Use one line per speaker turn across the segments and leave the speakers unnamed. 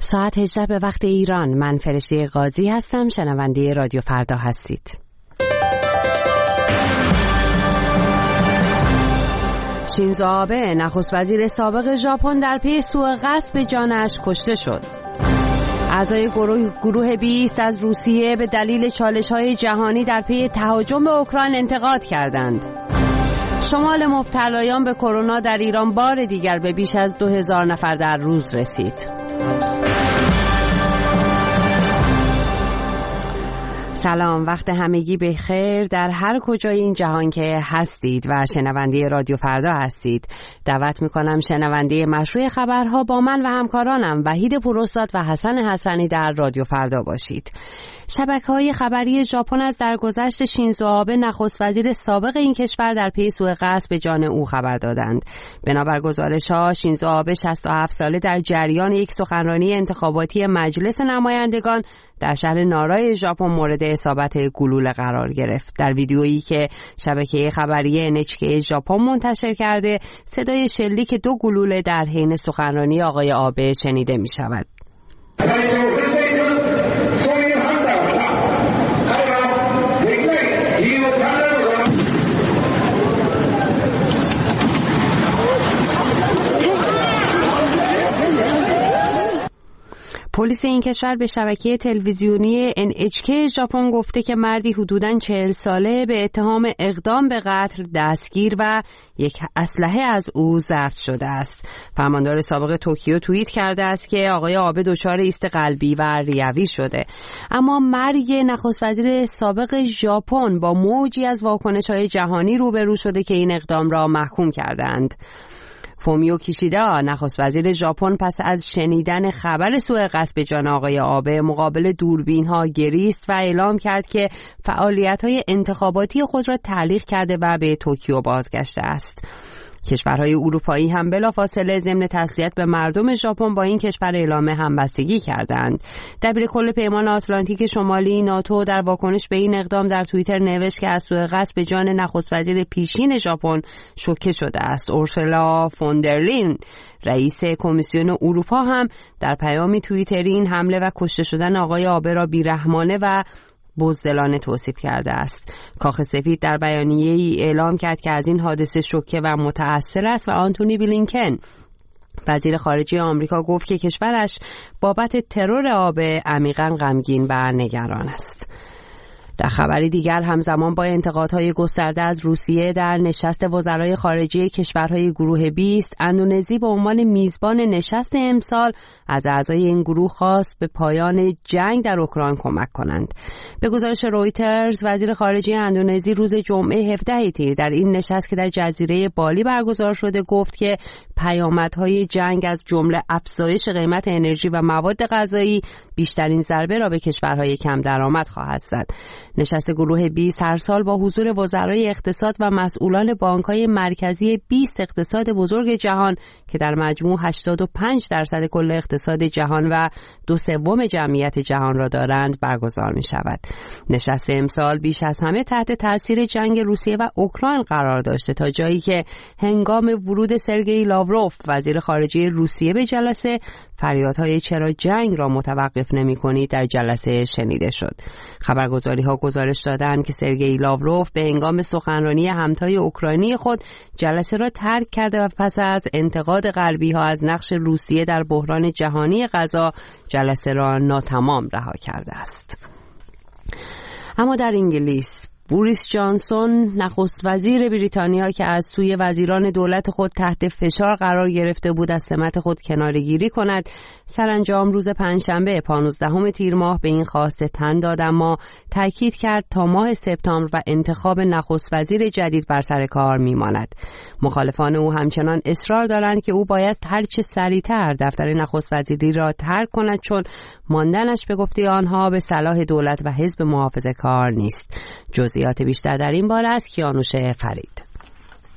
ساعت 18 به وقت ایران. من فرشته قاضی هستم. شنونده رادیو فردا هستید. شینزو آبه نخست وزیر سابق ژاپن در پی سوء قصد به جانش کشته شد. اعضای گروه 20 از روسیه به دلیل چالش‌های جهانی در پی تهاجم به اوکراین انتقاد کردند. شمال مبتلایان به کرونا در ایران بار دیگر به بیش از 2000 نفر در روز رسید. سلام، وقت همگی بخیر در هر کجای این جهان که هستید و شنونده رادیو فردا هستید. دعوت میکنم شنونده مشروع خبرها با من و همکارانم وحید پوراستاد و حسن حسنی در رادیو فردا باشید. شبکه‌های خبری ژاپن از درگذشت شینزو آبه نخست وزیر سابق این کشور در پی سوء قصد به جان او خبر دادند. بنابر گزارش‌ها شینزو آبه 67 ساله در جریان یک سخنرانی انتخاباتی مجلس نمایندگان در شهر نارای ژاپن مورد اصابت گلوله قرار گرفت. در ویدیویی که شبکه خبری NHK ژاپن منتشر کرده، صدای شلیک 2 گلوله در حین سخنرانی آقای آبه شنیده می‌شود. پلیس این کشور به شبکه تلویزیونی NHK ژاپن گفته که مردی حدوداً 40 ساله به اتهام اقدام به قتل دستگیر و یک اسلحه از او ضبط شده است. فرماندار سابق توکیو توییت کرده است که آقای آبه دچار ایست قلبی و ریوی شده. اما مرگ نخست وزیر سابق ژاپن با موجی از واکنش‌های جهانی روبرو شده که این اقدام را محکوم کردند. فومیو کیشیدا نخست وزیر ژاپن پس از شنیدن خبر سوء قصد به جان آقای آبه مقابل دوربین‌ها گریست و اعلام کرد که فعالیت‌های انتخاباتی خود را تعلیق کرده و به توکیو بازگشته است. کشورهای اروپایی هم بلافاصله ضمن تسلیت به مردم ژاپن با این کشور اعلام همبستگی کردند. دبیرکل پیمان آتلانتیک شمالی ناتو در واکنش به این اقدام در توییتر نوشت که از سوء قصد به جان نخست وزیر پیشین ژاپن شوکه شده است. اورسولا فوندرلین رئیس کمیسیون اروپا هم در پیامی توییتری این حمله و کشته شدن آقای آبه را بیرحمانه و بزدلانه توصیف کرده است. کاخ سفید در بیانیه‌ای اعلام کرد که از این حادثه شوکه و متأثر است و آنتونی بلینکن وزیر خارجه آمریکا گفت که کشورش بابت ترور آبه عمیقاً غمگین و نگران است. در خبری دیگر همزمان با انتقادهای گسترده از روسیه در نشست وزرای خارجه کشورهای گروه 20 اندونزی به عنوان میزبان نشست امسال از اعضای این گروه خواست به پایان جنگ در اوکراین کمک کنند. به گزارش رویترز وزیر خارجه اندونزی روز جمعه 17 تیر در این نشست که در جزیره بالی برگزار شده گفت که پیامدهای جنگ از جمله افزایش قیمت انرژی و مواد غذایی بیشترین ضربه را به کشورهای کم درآمد خواهد زد. نشست گروه 20 هر سال با حضور وزرای اقتصاد و مسئولان بانک‌های مرکزی 20 اقتصاد بزرگ جهان که در مجموع 85% کل اقتصاد جهان و 2/3 جمعیت جهان را دارند برگزار می‌شود. نشست امسال بیش از همه تحت تاثیر جنگ روسیه و اوکراین قرار داشته تا جایی که هنگام ورود سرگئی لاوروف وزیر خارجه روسیه به جلسه فریادهای چرا جنگ را متوقف نمی‌کنید در جلسه شنیده شد. خبرگزاری‌ها گزارش دادند که سرگئی لاوروف به هنگام سخنرانی همتای اوکراینی خود جلسه را ترک کرده و پس از انتقاد غربی‌ها از نقش روسیه در بحران جهانی غذا جلسه را ناتمام رها کرده است. اما در انگلیس بوریس جانسون نخست وزیر بریتانیا که از سوی وزیران دولت خود تحت فشار قرار گرفته بود از سمت خود کناره‌گیری کند سرانجام روز پنجشنبه 15 تیر ماه به این خواسته تن داد، اما تاکید کرد تا ماه سپتامبر و انتخاب نخست وزیر جدید بر سر کار میماند. مخالفان او همچنان اصرار دارند که او باید هرچه سریعتر دفتر نخست وزیری را ترک کند چون ماندنش به گفته آنها به صلاح دولت و حزب محافظه‌کار نیست. جزئیات بیشتر در این باره از کیانوش فرید.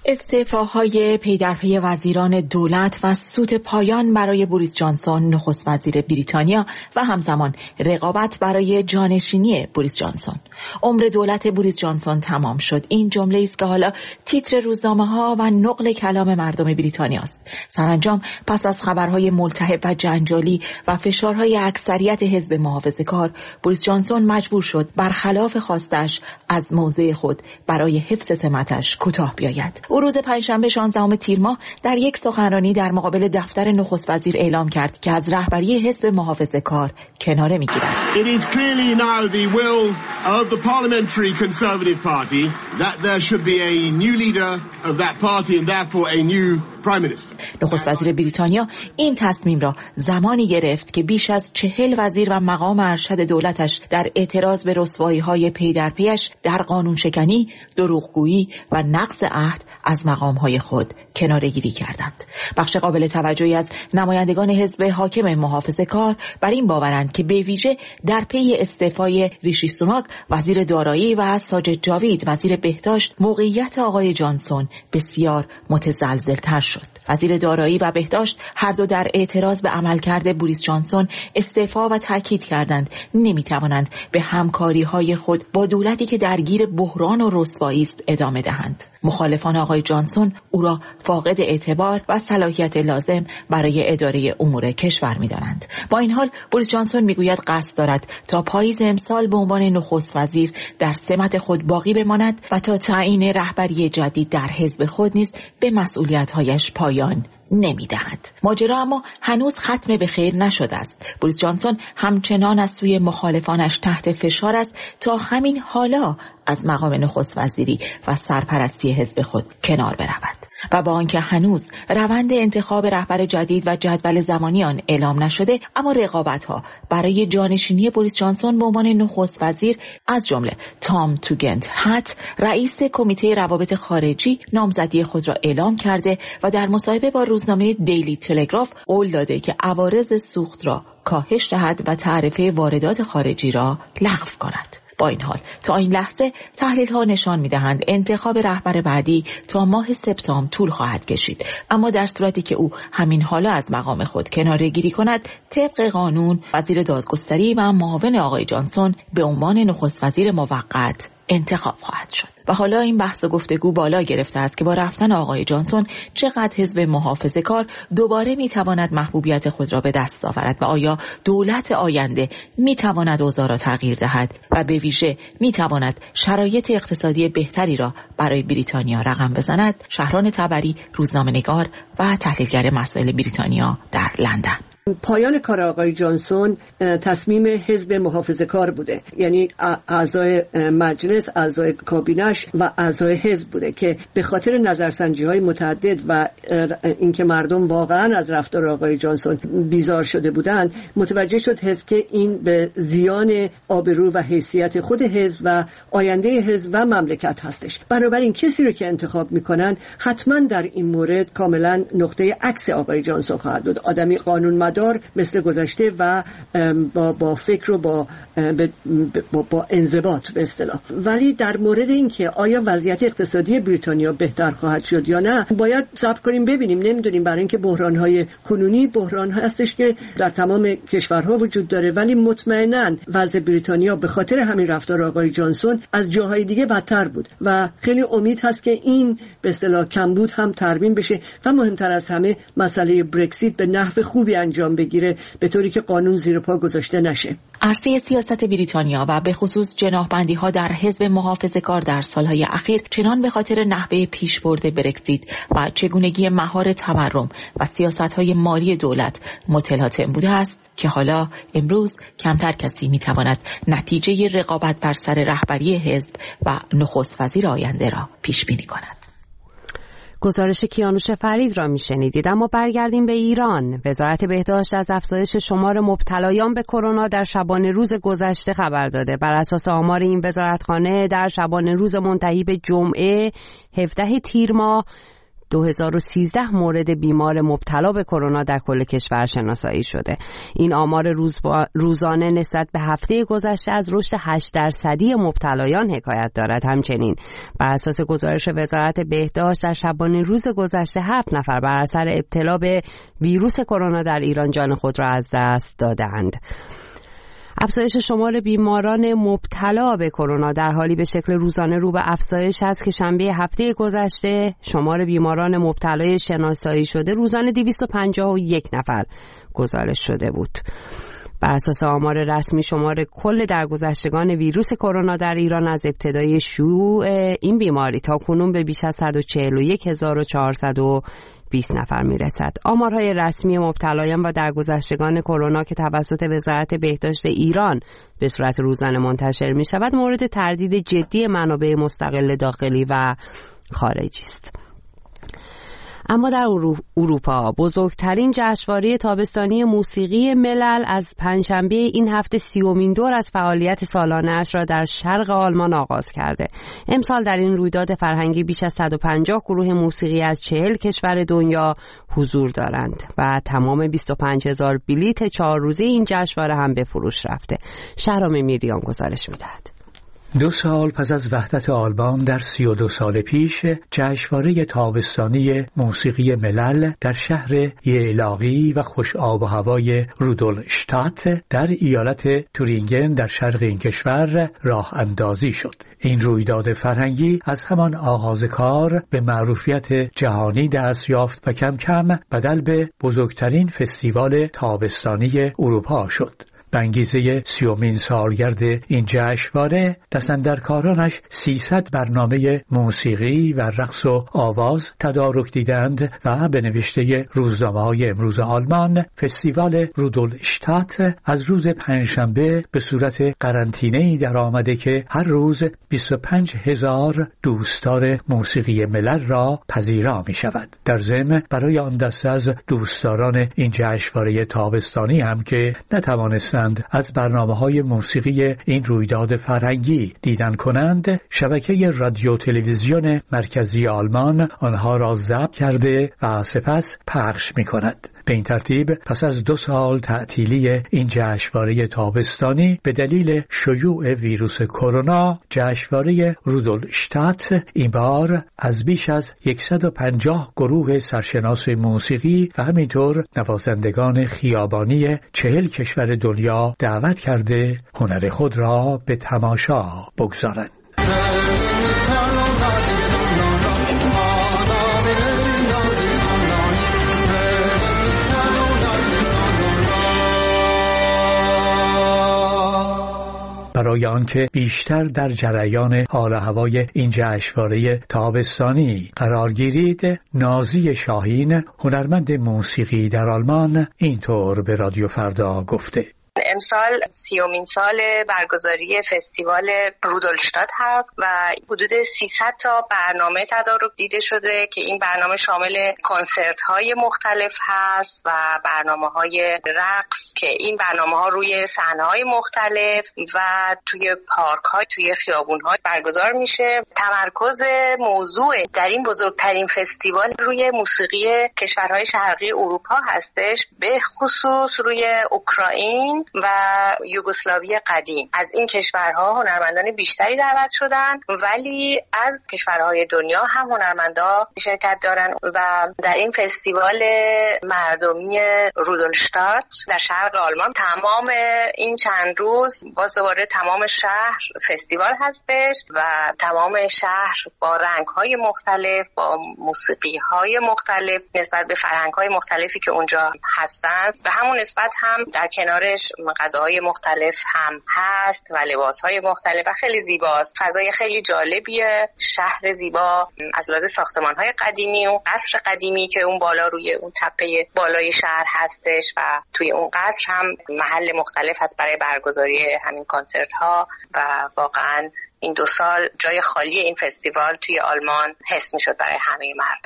استعفاهای پی در پی وزیران دولت و سود پایان برای بوریس جانسون نخست وزیر بریتانیا و همزمان رقابت برای جانشینی بوریس جانسون. عمر دولت بوریس جانسون تمام شد. این جمله است که حالا تیتر روزنامه‌ها و نقل کلام مردم بریتانیا است. سرانجام پس از خبرهای ملتهب و جنجالی و فشارهای اکثریت حزب محافظه‌کار، بوریس جانسون مجبور شد برخلاف خواستش از موضع خود برای حفظ سمتش کوتاه بیاید. او روز پنجشنبه 16 تیر ماه در یک سخنرانی در مقابل دفتر نخست وزیر اعلام کرد که از رهبری حزب محافظه‌کار کناره می‌گیرد.
It is clearly now the will of the Parliamentary Conservative Party that there should be a new leader of that party and therefore a new Prime Minister.
نخست وزیر بریتانیا این تصمیم را زمانی گرفت که بیش از 40 وزیر و مقام ارشد دولتش در اعتراض به رسوایی‌های پی در پیش در قانون شکنی، دروغگویی و نقض عهد از مقام‌های خود کناره‌گیری کردند. بخش قابل توجهی از نمایندگان حزب حاکم محافظه‌کار بر این باورند که به ویژه در پی استعفای ریشی سوناک وزیر دارایی و ساجد جاوید وزیر بهداشت موقعیت آقای جانسون بسیار متزلزل‌تر شد. وزیر دارایی و بهداشت هر دو در اعتراض به عملکرد بوریس جانسون استعفا و تاکید کردند نمی‌توانند به همکاری‌های خود با دولتی که درگیر بحران و رسوایی است ادامه دهند. مخالفان آقای جانسون او را فاقد اعتبار و صلاحیت لازم برای اداره امور کشور می‌دانند. با این حال بوریس جانسون میگوید قصد دارد تا پاییز امسال به عنوان نخست وزیر در سمت خود باقی بماند و تا تعیین رهبری جدید در حزب خود نیز به مسئولیت‌هایش پایان نمی‌دهد. ماجرا اما هنوز ختم به خیر نشده است. بوریس جانسون همچنان از سوی مخالفانش تحت فشار است تا همین حالا از مقام نخست وزیری و سرپرستی حزب خود کنار برود. و با آنکه هنوز روند انتخاب رهبر جدید و جدول زمانی آن اعلام نشده، اما رقابت‌ها برای جانشینی بوریس جانسون به عنوان نخست وزیر از جمله تام توگنت هات رئیس کمیته روابط خارجی نامزدی خود را اعلام کرده و در مصاحبه با روزنامه دیلی تلگراف قول داده که عوارض سوخت را کاهش دهد و تعرفه واردات خارجی را لغو کند. با این حال تا این لحظه تحلیل‌ها نشان می‌دهند انتخاب رهبر بعدی تا ماه سپتامبر طول خواهد کشید، اما در صورتی که او همین حالا از مقام خود کناره‌گیری کند، طبق قانون وزیر دادگستری و معاون آقای جانسون به عنوان نخست وزیر موقت انتخاب خواهد شد. و حالا این بحث و گفتگو بالا گرفته است که با رفتن آقای جانسون چقدر حزب محافظه‌کار دوباره میتواند محبوبیت خود را به دست آورد و آیا دولت آینده میتواند اوضاع را تغییر دهد و به ویژه میتواند شرایط اقتصادی بهتری را برای بریتانیا رقم بزند. شهران تبری، روزنامه‌نگار و تحلیلگر مسائل بریتانیا در لندن.
پایان کار آقای جانسون تصمیم حزب محافظه‌کار بوده، یعنی اعضای مجلس، اعضای کابینش و اعضای حزب بوده که به خاطر نظرسنجی‌های متعدد و اینکه مردم واقعا از رفتار آقای جانسون بیزار شده بودند، متوجه شد حزب که این به زیان آبرو و حیثیت خود حزب و آینده حزب و مملکت هستش. بنابراین کسی رو که انتخاب میکنن حتما در این مورد کاملا نقطه عکس آقای جانسون خواهد بود، آدمی قانون دار مثل گذشته و با فکر و با انضباط به اصطلاح. ولی در مورد اینکه آیا وضعیت اقتصادی بریتانیا بهتر خواهد شد یا نه، باید صبر کنیم ببینیم. نمیدونیم، برای اینکه بحران‌های کنونی بحران هستش که در تمام کشورها وجود داره، ولی مطمئناً وضع بریتانیا به خاطر همین رفتار آقای جانسون از جاهای دیگه بدتر بود و خیلی امید هست که این به اصطلاح کمبود هم ترمیم بشه و مهمتر از همه مسئله برکزیت به نحو خوبی انجام بگیره، به طوری که قانون زیر پا گذاشته نشه.
عرصه سیاست بریتانیا و به خصوص جناح‌بندی‌ها در حزب محافظه‌کار در سالهای اخیر چنان به خاطر نحوه پیشبرد برکزیت و چگونگی مهار تورم و سیاست‌های مالی دولت متلاطم بوده است که حالا امروز کمتر کسی می‌تواند نتیجه رقابت بر سر رهبری حزب و نخست وزیر آینده را پیش بینی کند.
گزارش کیانوش فرید را میشنیدید. اما برگردیم به ایران. وزارت بهداشت از افزایش شمار مبتلایان به کرونا در شبانه روز گذشته خبر داده. بر اساس آمار این وزارتخانه در شبانه روز منتهی به جمعه 17 تیر ماه 2013 مورد بیمار مبتلا به کرونا در کل کشور شناسایی شده. این آمار روزانه نسبت به هفته گذشته از رشد 8% مبتلایان حکایت دارد. همچنین بر اساس گزارش وزارت بهداشت در شبانه روز گذشته 7 نفر بر اثر ابتلا به ویروس کرونا در ایران جان خود را از دست دادند. افزایش شمار بیماران مبتلا به کرونا در حالی به شکل روزانه رو به افزایش است که شنبه هفته گذشته شمار بیماران مبتلای شناسایی شده روزانه 251 نفر گزارش شده بود. بر اساس آمار رسمی شمار کل درگذشتگان ویروس کرونا در ایران از ابتدای شیوع این بیماری تا کنون به بیش از 141420 نفر میرسد. آمارهای رسمی مبتلایان و درگذشتگان کرونا که توسط وزارت بهداشت ایران به صورت روزانه منتشر می شود مورد تردید جدی منابع مستقل داخلی و خارجی است. اما در اروپا بزرگترین جشنواره تابستانی موسیقی ملل از پنجشنبه این هفته 30مین دور از فعالیت سالانه‌اش را در شرق آلمان آغاز کرده. امسال در این رویداد فرهنگی بیش از 150 گروه موسیقی از 40 کشور دنیا حضور دارند و تمام 25000 بلیت 4 روزه این جشنواره هم به فروش رفته. شهرام میریان گزارش می‌دهد.
2 سال پس از وحدت آلمان در 32 سال پیش جشنواره تابستانی موسیقی ملل در شهر یعلاقی و خوش آب و هوای رودولشتات در ایالت تورینگن در شرق این کشور راه اندازی شد. این رویداد فرهنگی از همان آغاز کار به معروفیت جهانی دست یافت و کم کم بدل به بزرگترین فستیوال تابستانی اروپا شد. به انگیزه 30مین سالگرد این جشنواره دستاندرکارانش 300 برنامه موسیقی و رقص و آواز تدارک دیدند و به نوشته روزنامه‌های امروز آلمان فستیوال رودولشتات از روز پنجشنبه به صورت قرنطینه‌ای در آمده که هر روز 25000 دوستدار موسیقی ملل را پذیرا می شود. در ضمن برای آن دسته از دوستداران این جشنواره تابستانی هم که نتوانستند از برنامه‌های موسیقی این رویداد فرهنگی دیدن کنند، شبکه رادیو تلویزیون مرکزی آلمان آنها را ضبط کرده و سپس پخش می‌کند. به این ترتیب پس از 2 سال تعطیلی این جشنواره تابستانی به دلیل شیوع ویروس کرونا، جشنواره رودولشتات این بار از بیش از 150 گروه سرشناس موسیقی و همینطور نوازندگان خیابانی 40 کشور دنیا دعوت کرده هنر خود را به تماشا بگذارند. برای آنکه بیشتر در جریان حال و هوای این جشنواره تابستانی قرار گیرید، نازی شاهین هنرمند موسیقی در آلمان اینطور به رادیو فردا گفته:
امسال 30مین سال برگزاری فستیوال رودولشتات هست و حدود 300 تا برنامه تدارک دیده شده که این برنامه شامل کنسرت‌های مختلف هست و برنامه‌های رقص که این برنامه‌ها روی صحنه‌های مختلف و توی پارک‌ها، توی خیابون‌ها برگزار میشه. تمرکز موضوع در این بزرگترین فستیوال روی موسیقی کشورهای شرقی اروپا هستش، به خصوص روی اوکراین و یوگسلاوی قدیم. از این کشورها هنرمندان بیشتری دعوت شدن، ولی از کشورهای دنیا هم هنرمندا شرکت دارن و در این فستیوال مردمی رودولشتات در شرق آلمان تمام این چند روز باز دوباره تمام شهر فستیوال هستش و تمام شهر با رنگ‌های مختلف، با موسیقی‌های مختلف نسبت به فرهنگ‌های مختلفی که اونجا هستن و همون نسبت هم در کنارش غذاهای مختلف هم هست و لباسهای مختلف و خیلی زیباست. فضای خیلی جالبیه، شهر زیبا از لحاظ ساختمان‌های قدیمی و قصر قدیمی که اون بالا روی اون تپه بالای شهر هستش و توی اون قصر هم محل مختلف هست برای برگزاری همین کنسرت‌ها و واقعاً این 2 سال جای خالی این فستیوال توی آلمان حس می‌شد برای همه مردم.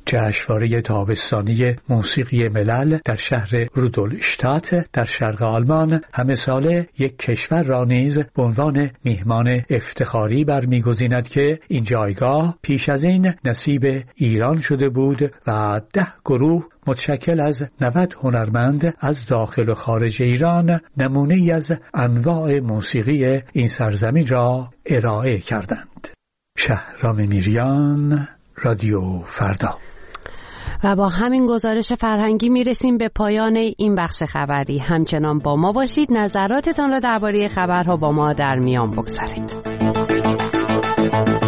جشنواره تابستانی موسیقی ملل در شهر رودولشتات در شرق آلمان همه ساله یک کشور را نیز به عنوان میهمان افتخاری برمیگزیند که این جایگاه پیش از این نصیب ایران شده بود و 10 گروه متشکل از 90 هنرمند از داخل و خارج ایران نمونه‌ای از انواع موسیقی این سرزمین را ارائه کردند. شهرام میریان، رادیو فردا.
و با همین گزارش فرهنگی میرسیم به پایان این بخش خبری. همچنان با ما باشید، نظراتتان را درباره خبرها با ما در میان بگذارید.